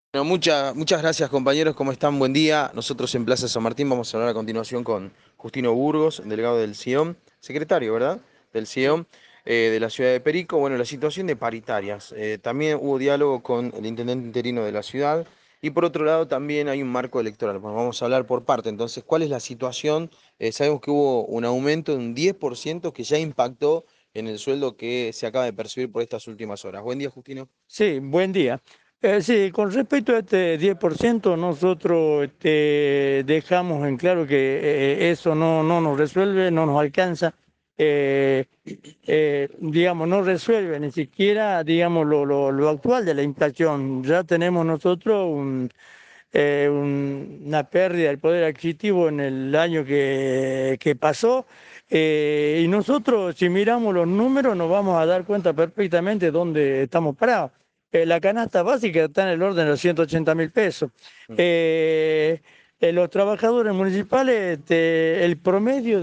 Bueno, muchas gracias compañeros, ¿cómo están? Buen día. Nosotros en Plaza San Martín vamos a hablar a continuación con Justino Burgos, delegado del CIOM, secretario, ¿verdad? Del Sí. CIOM de la ciudad de Perico. Bueno, la situación de paritarias. También hubo diálogo con el intendente interino de la ciudad y por otro lado también hay un marco electoral. Bueno, vamos a hablar por parte. Entonces, ¿cuál es la situación? Sabemos que hubo un aumento de un 10% que ya impactó en el sueldo que se acaba de percibir por estas últimas horas. Buen día, Justino. Sí, buen día. Sí, con respecto a este 10%, nosotros dejamos en claro que eso no nos resuelve, no nos alcanza, eh, digamos, no resuelve ni siquiera, digamos, lo actual de la inflación. Ya tenemos nosotros una pérdida del poder adquisitivo en el año que pasó. Y nosotros, si miramos los números, nos vamos a dar cuenta perfectamente dónde estamos parados. La canasta básica está en el orden de los 180.000 pesos. Eh, los trabajadores municipales, el promedio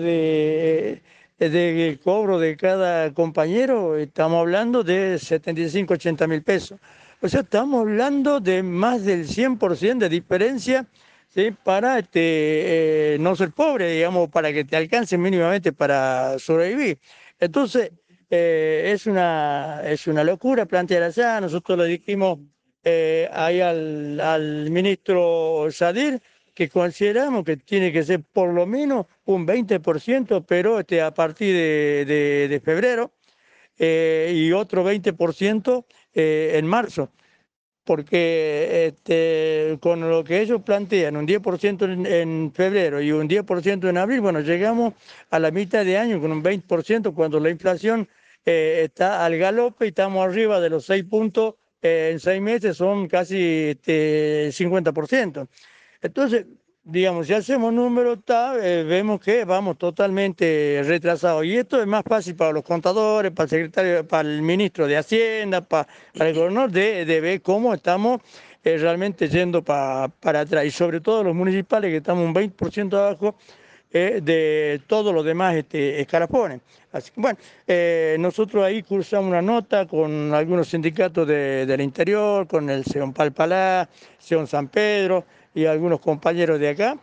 de cobro de cada compañero, estamos hablando de 75, 80.000 pesos. O sea, estamos hablando de más del 100% de diferencia, ¿sí? Para no ser pobre, digamos, para que te alcance mínimamente para sobrevivir. Entonces, es una locura plantear allá. Nosotros le dijimos ahí al ministro Sadir que consideramos que tiene que ser por lo menos un 20%, pero a partir de febrero, y otro 20% en marzo, porque con lo que ellos plantean, un 10% en febrero y un 10% en abril, bueno, llegamos a la mitad de año con un 20% cuando la inflación está al galope y estamos arriba de los 6 puntos en 6 meses, son casi 50%. Entonces, digamos, si hacemos números, vemos que vamos totalmente retrasados. Y esto es más fácil para los contadores, para el secretario, para el ministro de Hacienda, para el gobernador, de ver cómo estamos realmente yendo para atrás. Y sobre todo los municipales, que estamos un 20% abajo de todos los demás escalafones. Así que bueno, nosotros ahí cursamos una nota con algunos sindicatos del interior, con el Seón Palpalá, Seón San Pedro y algunos compañeros de acá.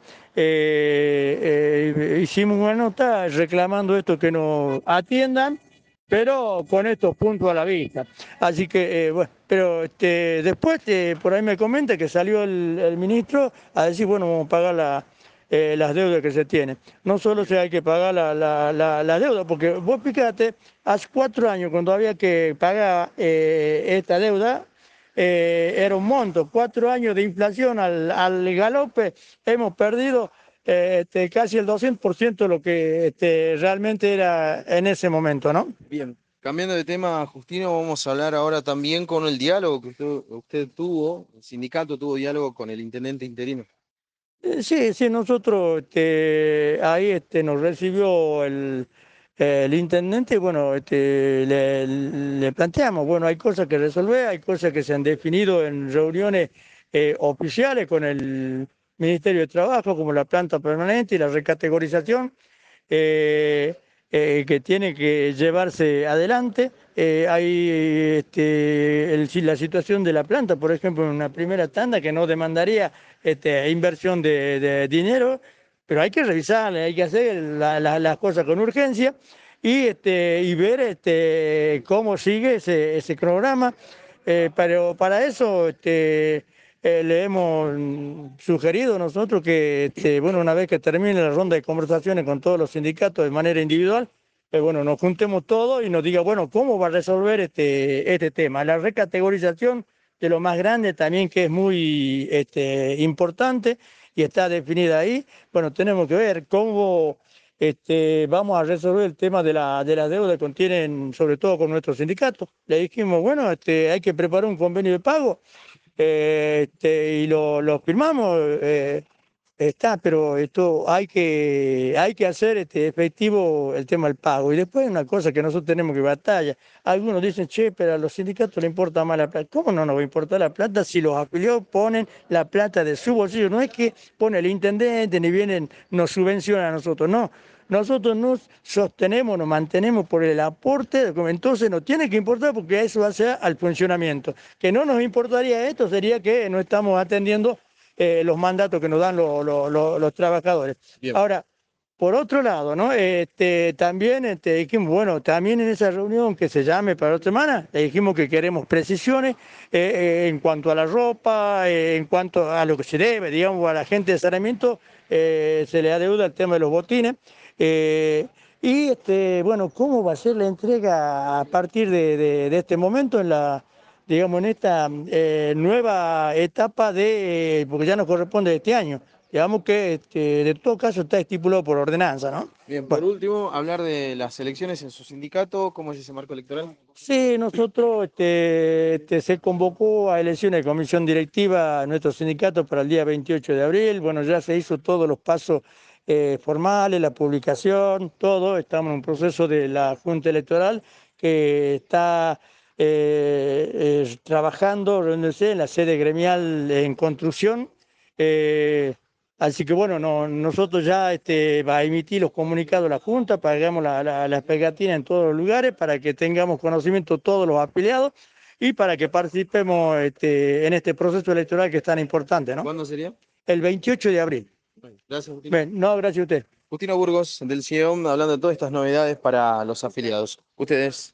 Hicimos una nota reclamando esto, que nos atiendan, pero con estos puntos a la vista. Así que, bueno, pero después por ahí me comenta que salió el ministro a decir, bueno, vamos a pagar las deudas que se tienen. No solo se hay que pagar la deuda, porque vos fíjate, hace 4 años cuando había que pagar esta deuda, era un monto. 4 años de inflación al galope, hemos perdido casi el 200% de lo que realmente era en ese momento, ¿no? Bien, cambiando de tema, Justino, vamos a hablar ahora también con el diálogo que usted tuvo, el sindicato tuvo diálogo con el intendente interino. Sí, sí, nosotros ahí nos recibió el intendente y bueno, le planteamos, bueno, hay cosas que resolver, hay cosas que se han definido en reuniones oficiales con el Ministerio de Trabajo, como la planta permanente y la recategorización, eh, que tiene que llevarse adelante. Hay la situación de la planta, por ejemplo, en una primera tanda que no demandaría inversión de dinero, pero hay que revisarla, hay que hacer las cosas con urgencia y ver cómo sigue ese cronograma. Pero para eso le hemos sugerido nosotros que, bueno, una vez que termine la ronda de conversaciones con todos los sindicatos de manera individual, bueno, nos juntemos todos y nos diga, bueno, cómo va a resolver este tema. La recategorización de lo más grande también, que es muy importante y está definida ahí. Bueno, tenemos que ver cómo vamos a resolver el tema de la deuda que contienen, sobre todo con nuestros sindicatos. Le dijimos, bueno, hay que preparar un convenio de pago y lo firmamos. Está, pero esto hay que hacer efectivo el tema del pago. Y después una cosa que nosotros tenemos que batalla. Algunos dicen, che, pero a los sindicatos les importa más la plata. ¿Cómo no nos va a importar la plata si los afiliados ponen la plata de su bolsillo? No es que pone el intendente ni vienen, nos subvenciona a nosotros, no. nosotros nos sostenemos, nos mantenemos por el aporte, entonces nos tiene que importar porque eso va a ser al funcionamiento. Que no nos importaría esto sería que no estamos atendiendo los mandatos que nos dan los trabajadores. Bien. Ahora, por otro lado, ¿no? También dijimos, bueno, también en esa reunión que se llame para otra semana, le dijimos que queremos precisiones en cuanto a la ropa, en cuanto a lo que se debe, digamos, a la gente de saneamiento, se le adeuda el tema de los botines. Bueno, ¿cómo va a ser la entrega a partir de este momento en la, digamos, en esta nueva etapa porque ya nos corresponde este año? Digamos que de todo caso está estipulado por ordenanza, ¿no? Bien, por Bueno, último, hablar de las elecciones en su sindicato, ¿cómo es ese marco electoral? sí, nosotros se convocó a elecciones de comisión directiva a nuestro sindicato para el día 28 de abril. Bueno, ya se hizo todos los pasos formales, la publicación, todo. Estamos en un proceso de la Junta Electoral que está trabajando, reuniéndose en la sede gremial en construcción. Así que bueno, nosotros ya va a emitir los comunicados a la Junta, pagamos las pegatinas en todos los lugares para que tengamos conocimiento todos los afiliados y para que participemos en este proceso electoral que es tan importante, ¿no? ¿Cuándo sería? El 28 de abril. Bueno, gracias, Justino. Bien, no, gracias a usted. Justino Burgos, del CIEOM, hablando de todas estas novedades para los afiliados. Ustedes.